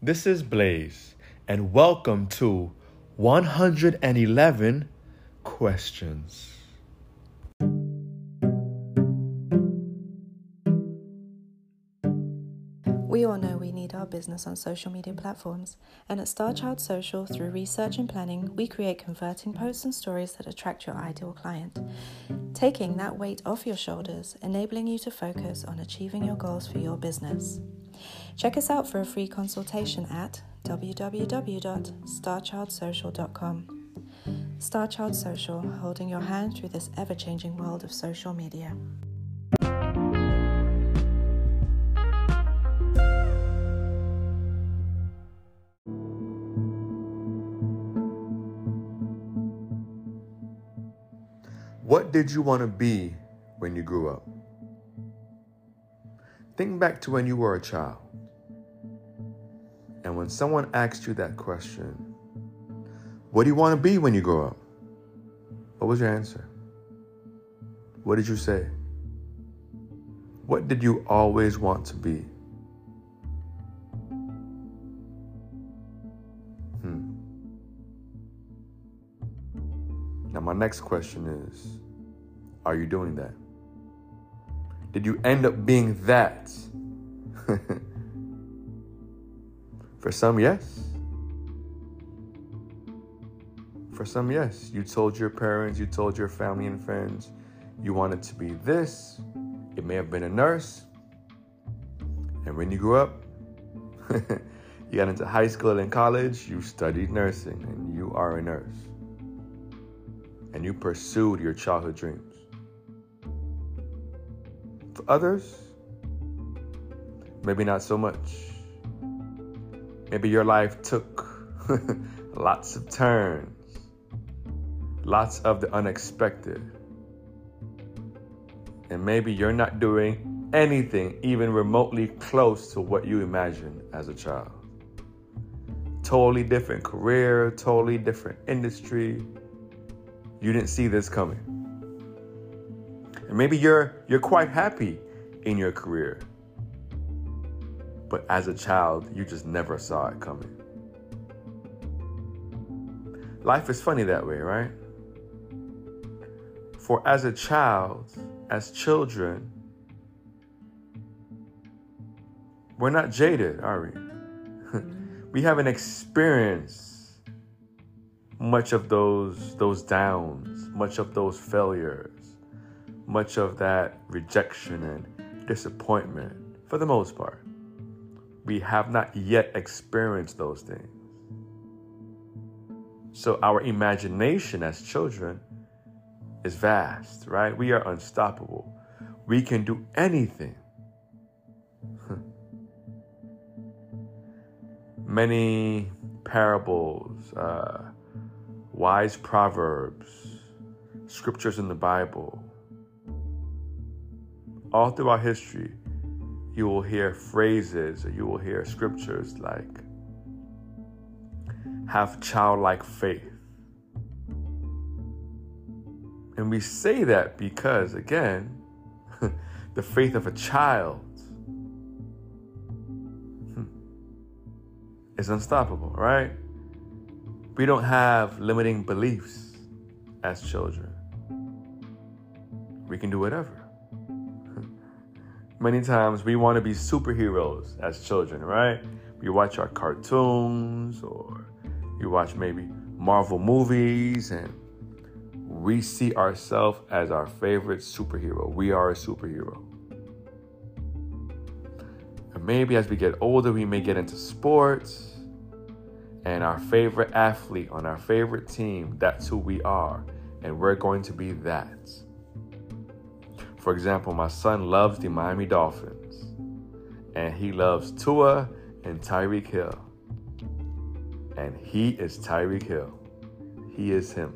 This is Blaze, and welcome to 111 Questions. We all know we need our business on social media platforms, and at StarChild Social, through research and planning, we create converting posts and stories that attract your ideal client, taking that weight off your shoulders, enabling you to focus on achieving your goals for your business. Check us out for a free consultation at www.starchildsocial.com. StarChild Social, holding your hand through this ever-changing world of social media. What did you want to be when you grew up? Think back to when you were a child. And when someone asked you that question, what do you want to be when you grow up? What was your answer? What did you say? What did you always want to be? Now my next question is, are you doing that? Did you end up being that? For some, yes. For some, yes. You told your parents, you told your family and friends you wanted to be this. It may have been a nurse. And when you grew up, you got into high school and college, you studied nursing, and you are a nurse. And you pursued your childhood dreams. For others, maybe not so much. Maybe your life took lots of turns, lots of the unexpected. And maybe you're not doing anything even remotely close to what you imagined as a child. Totally different career, totally different industry. You didn't see this coming. And maybe you're quite happy in your career. But as a child, you just never saw it coming. Life is funny that way, right? For as a child, as children, we're not jaded, are we? We haven't experienced much of those downs, much of those failures, much of that rejection and disappointment, for the most part. We have not yet experienced those things. So our imagination as children is vast, right? We are unstoppable. We can do anything. Many parables, wise proverbs, scriptures in the Bible. All throughout history, you will hear phrases or you will hear scriptures like, have childlike faith. And we say that because, again, the faith of a child is unstoppable, right? We don't have limiting beliefs as children. We can do whatever. Many times we want to be superheroes as children, right? We watch our cartoons or you watch maybe Marvel movies and we see ourselves as our favorite superhero. We are a superhero. And maybe as we get older, we may get into sports and our favorite athlete on our favorite team, that's who we are. And we're going to be that. For example, my son loves the Miami Dolphins, and he loves Tua and Tyreek Hill. And he is Tyreek Hill. He is him.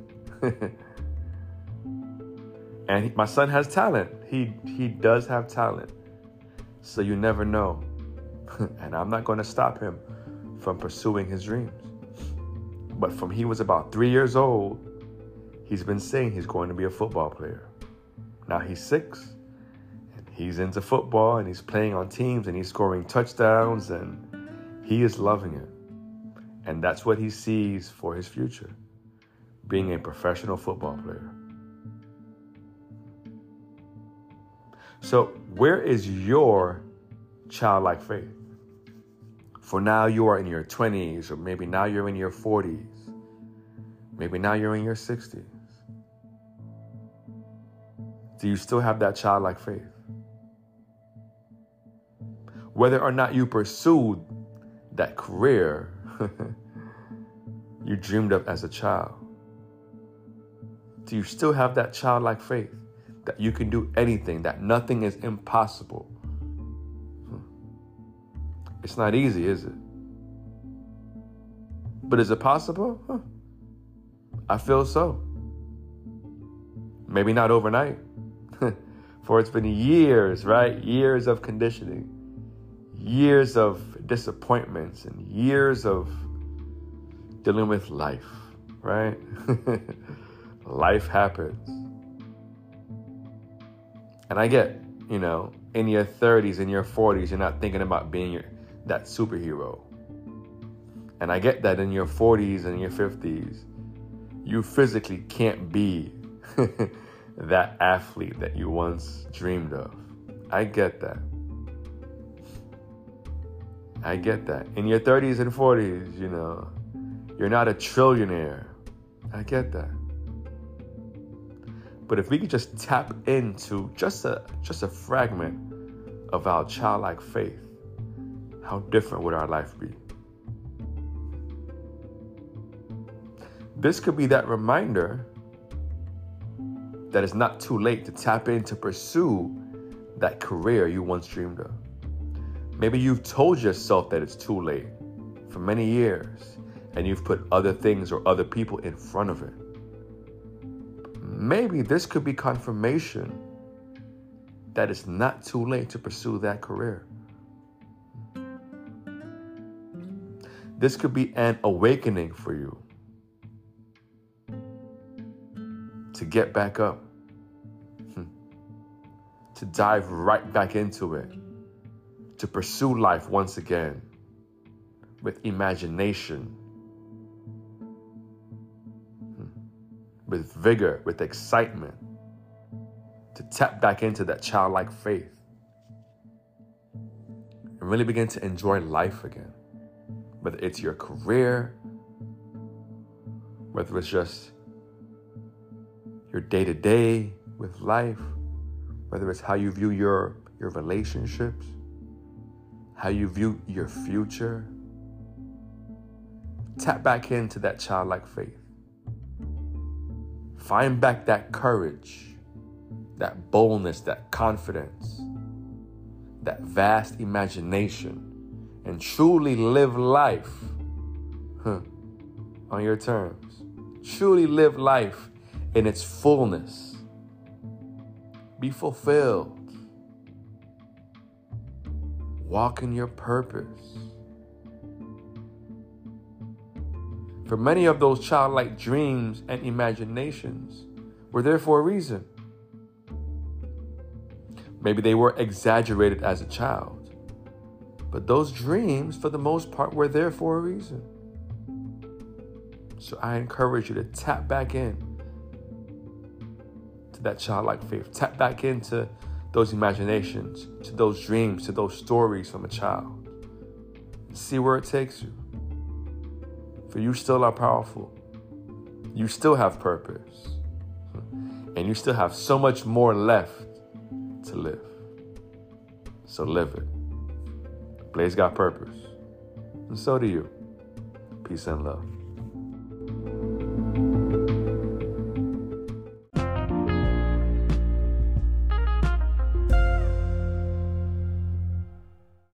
And my son has talent. He does have talent. So you never know. And I'm not going to stop him from pursuing his dreams. But from he was about 3 years old, he's been saying he's going to be a football player. Now he's 6, and he's into football, and he's playing on teams, and he's scoring touchdowns, and He is loving it. And that's what he sees for his future, being a professional football player. So where is your childlike faith? For now you are in your 20s, or maybe now you're in your 40s. Maybe now you're in your 60s. Do you still have that childlike faith? Whether or not you pursued that career you dreamed of as a child, do you still have that childlike faith that you can do anything, that nothing is impossible? It's not easy, is it? But is it possible? I feel so. Maybe not overnight. For it's been years, right? Years of conditioning, years of disappointments, and years of dealing with life, right? Life happens. And I get, in your 30s, in your 40s, you're not thinking about being that superhero. And I get that in your 40s and your 50s, you physically can't be that athlete that you once dreamed of. I get that. I get that. In your 30s and 40s, you're not a trillionaire. I get that. But if we could just tap into just a fragment of our childlike faith, how different would our life be? This could be that reminder that it's not too late to tap in to pursue that career you once dreamed of. Maybe you've told yourself that it's too late for many years, and you've put other things or other people in front of it. Maybe this could be confirmation that it's not too late to pursue that career. This could be an awakening for you to get back up, to dive right back into it, to pursue life once again with imagination, with vigor, with excitement, to tap back into that childlike faith and really begin to enjoy life again. Whether it's your career, whether it's just your day-to-day with life, whether it's how you view your relationships, how you view your future. Tap back into that childlike faith. Find back that courage, that boldness, that confidence, that vast imagination, and truly live life on your terms. Truly live life in its fullness. Be fulfilled. Walk in your purpose. For many of those childlike dreams and imaginations were there for a reason. Maybe they were exaggerated as a child, but those dreams, for the most part, were there for a reason. So I encourage you to tap back in to that childlike faith. Tap back into those imaginations, to those dreams, to those stories from a child. See where it takes you. For you still are powerful. You still have purpose. And you still have so much more left to live. So live it. Blaze got purpose. And so do you. Peace and love.